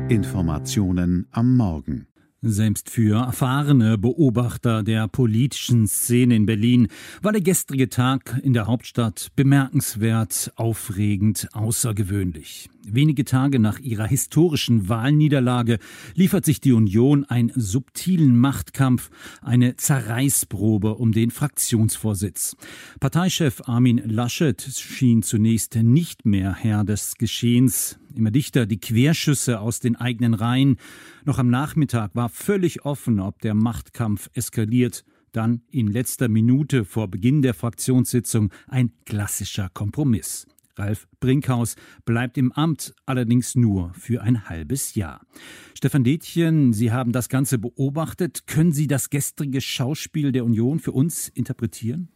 Informationen am Morgen. Selbst für erfahrene Beobachter der politischen Szene in Berlin war der gestrige Tag in der Hauptstadt bemerkenswert, aufregend, außergewöhnlich. Wenige Tage nach ihrer historischen Wahlniederlage liefert sich die Union einen subtilen Machtkampf, eine Zerreißprobe um den Fraktionsvorsitz. Parteichef Armin Laschet schien zunächst nicht mehr Herr des Geschehens. Immer dichter die Querschüsse aus den eigenen Reihen. Noch am Nachmittag war völlig offen, ob der Machtkampf eskaliert. Dann in letzter Minute vor Beginn der Fraktionssitzung ein klassischer Kompromiss. Ralf Brinkhaus bleibt im Amt, allerdings nur für ein halbes Jahr. Stefan Detjen, Sie haben das Ganze beobachtet. Können Sie das gestrige Schauspiel der Union für uns interpretieren?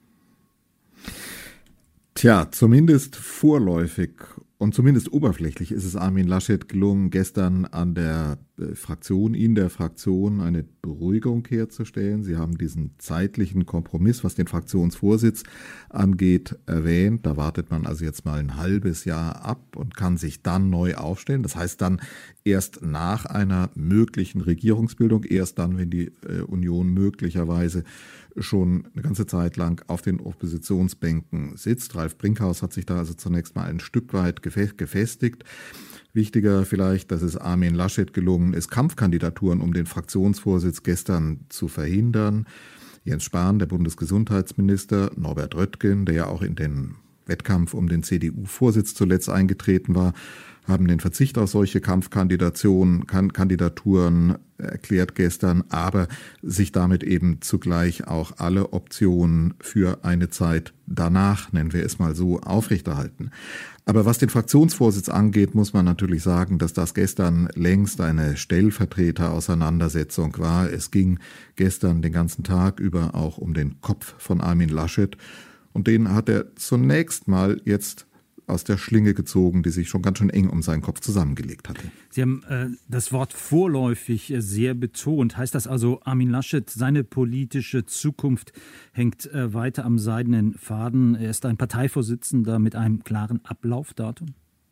Tja, zumindest vorläufig und zumindest oberflächlich ist es Armin Laschet gelungen, gestern in der Fraktion eine Beruhigung herzustellen. Sie haben diesen zeitlichen Kompromiss, was den Fraktionsvorsitz angeht, erwähnt. Da wartet man also jetzt mal ein halbes Jahr ab und kann sich dann neu aufstellen. Das heißt dann erst nach einer möglichen Regierungsbildung, erst dann, wenn die Union möglicherweise schon eine ganze Zeit lang auf den Oppositionsbänken sitzt. Ralf Brinkhaus hat sich da also zunächst mal ein Stück weit gefestigt. Wichtiger vielleicht, dass es Armin Laschet gelungen ist, Kampfkandidaturen um den Fraktionsvorsitz gestern zu verhindern. Jens Spahn, der Bundesgesundheitsminister, Norbert Röttgen, der ja auch in den Wettkampf um den CDU-Vorsitz zuletzt eingetreten war, haben den Verzicht auf solche Kampfkandidaturen erklärt gestern, aber sich damit eben zugleich auch alle Optionen für eine Zeit danach, nennen wir es mal so, aufrechterhalten. Aber was den Fraktionsvorsitz angeht, muss man natürlich sagen, dass das gestern längst eine Stellvertreterauseinandersetzung war. Es ging gestern den ganzen Tag über auch um den Kopf von Armin Laschet. Und den hat er zunächst mal jetzt aus der Schlinge gezogen, die sich schon ganz schön eng um seinen Kopf zusammengelegt hatte. Sie haben das Wort vorläufig sehr betont. Heißt das also, Armin Laschet, seine politische Zukunft hängt weiter am seidenen Faden? Er ist ein Parteivorsitzender mit einem klaren Ablaufdatum?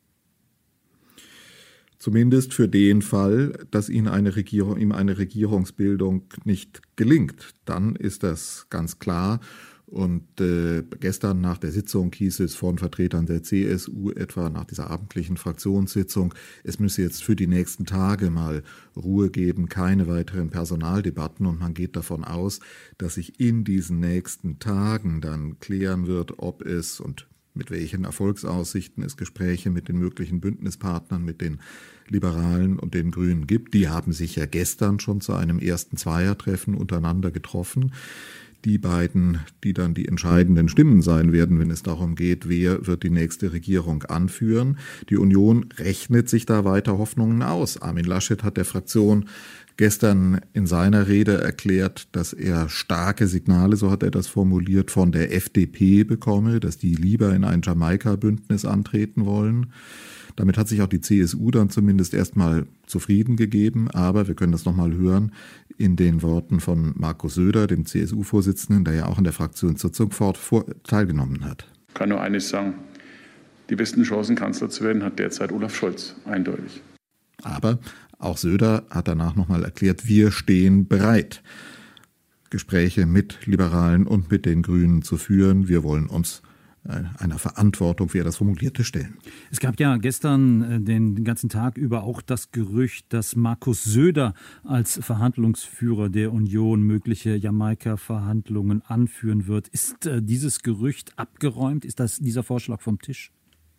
Zumindest für den Fall, dass ihm eine Regierungsbildung nicht gelingt. Dann ist das ganz klar. Und gestern nach der Sitzung hieß es von Vertretern der CSU etwa nach dieser abendlichen Fraktionssitzung, es müsse jetzt für die nächsten Tage mal Ruhe geben, keine weiteren Personaldebatten. Und man geht davon aus, dass sich in diesen nächsten Tagen dann klären wird, ob es und mit welchen Erfolgsaussichten es Gespräche mit den möglichen Bündnispartnern, mit den Liberalen und den Grünen gibt. Die haben sich ja gestern schon zu einem ersten Zweiertreffen untereinander getroffen. Die beiden, die dann die entscheidenden Stimmen sein werden, wenn es darum geht, wer wird die nächste Regierung anführen. Die Union rechnet sich da weiter Hoffnungen aus. Armin Laschet hat der Fraktion gestern in seiner Rede erklärt, dass er starke Signale, so hat er das formuliert, von der FDP bekomme, dass die lieber in ein Jamaika-Bündnis antreten wollen. Damit hat sich auch die CSU dann zumindest erstmal zufrieden gegeben. Aber wir können das nochmal hören in den Worten von Markus Söder, dem CSU-Vorsitzenden, der ja auch in der Fraktionssitzung teilgenommen hat. Ich kann nur eines sagen, die besten Chancen, Kanzler zu werden, hat derzeit Olaf Scholz, eindeutig. Aber auch Söder hat danach nochmal erklärt, wir stehen bereit, Gespräche mit Liberalen und mit den Grünen zu führen. Wir wollen uns einer Verantwortung, wie er das formulierte, stellen. Es gab ja gestern den ganzen Tag über auch das Gerücht, dass Markus Söder als Verhandlungsführer der Union mögliche Jamaika-Verhandlungen anführen wird. Ist dieses Gerücht abgeräumt? Ist dieser Vorschlag vom Tisch?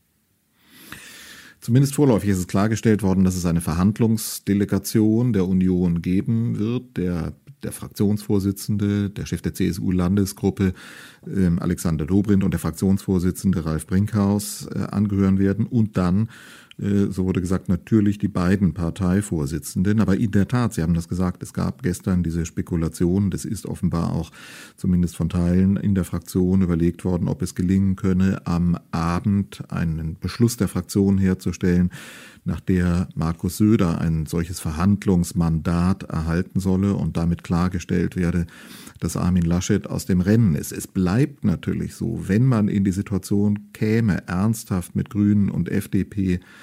Zumindest vorläufig ist es klargestellt worden, dass es eine Verhandlungsdelegation der Union geben wird. Der Fraktionsvorsitzende, der Chef der CSU-Landesgruppe Alexander Dobrindt und der Fraktionsvorsitzende Ralf Brinkhaus angehören werden und dann, so wurde gesagt, natürlich die beiden Parteivorsitzenden. Aber in der Tat, Sie haben das gesagt, es gab gestern diese Spekulation, das ist offenbar auch zumindest von Teilen in der Fraktion überlegt worden, ob es gelingen könne, am Abend einen Beschluss der Fraktion herzustellen, nach der Markus Söder ein solches Verhandlungsmandat erhalten solle und damit klargestellt werde, dass Armin Laschet aus dem Rennen ist. Es bleibt natürlich so, wenn man in die Situation käme, ernsthaft mit Grünen und FDP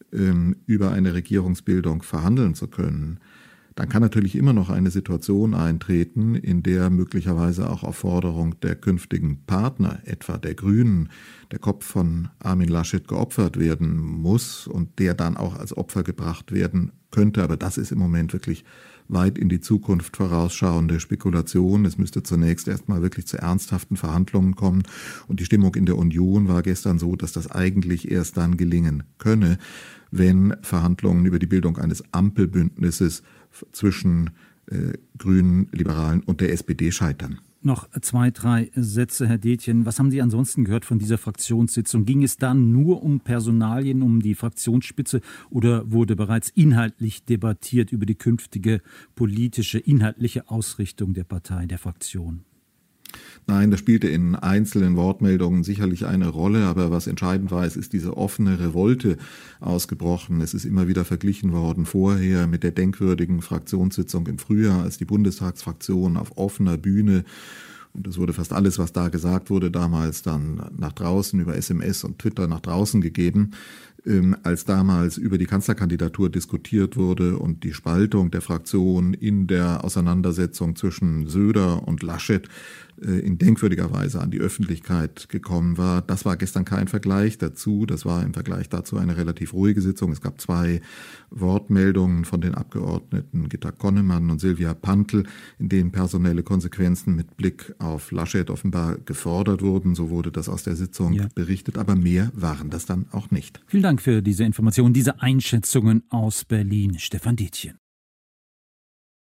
über eine Regierungsbildung verhandeln zu können, dann kann natürlich immer noch eine Situation eintreten, in der möglicherweise auch auf Forderung der künftigen Partner, etwa der Grünen, der Kopf von Armin Laschet geopfert werden muss und der dann auch als Opfer gebracht werden könnte. Aber das ist im Moment wirklich weit in die Zukunft vorausschauende Spekulation. Es müsste zunächst erstmal wirklich zu ernsthaften Verhandlungen kommen. Und die Stimmung in der Union war gestern so, dass das eigentlich erst dann gelingen könne, wenn Verhandlungen über die Bildung eines Ampelbündnisses zwischen Grünen, Liberalen und der SPD scheitern. Noch 2, 3 Sätze, Herr Detjen. Was haben Sie ansonsten gehört von dieser Fraktionssitzung? Ging es da nur um Personalien, um die Fraktionsspitze oder wurde bereits inhaltlich debattiert über die künftige politische, inhaltliche Ausrichtung der Partei, der Fraktion? Nein, das spielte in einzelnen Wortmeldungen sicherlich eine Rolle, aber was entscheidend war, es ist diese offene Revolte ausgebrochen. Es ist immer wieder verglichen worden vorher mit der denkwürdigen Fraktionssitzung im Frühjahr, als die Bundestagsfraktion auf offener Bühne, und es wurde fast alles, was da gesagt wurde, damals dann nach draußen über SMS und Twitter nach draußen gegeben, als damals über die Kanzlerkandidatur diskutiert wurde und die Spaltung der Fraktion in der Auseinandersetzung zwischen Söder und Laschet in denkwürdiger Weise an die Öffentlichkeit gekommen war. Das war gestern kein Vergleich dazu. Das war im Vergleich dazu eine relativ ruhige Sitzung. Es gab 2 Wortmeldungen von den Abgeordneten Gitta Connemann und Silvia Pantl, in denen personelle Konsequenzen mit Blick auf Laschet offenbar gefordert wurden. So wurde das aus der Sitzung berichtet. Aber mehr waren das dann auch nicht. Vielen Dank für diese Informationen, diese Einschätzungen aus Berlin. Stefan Detjen.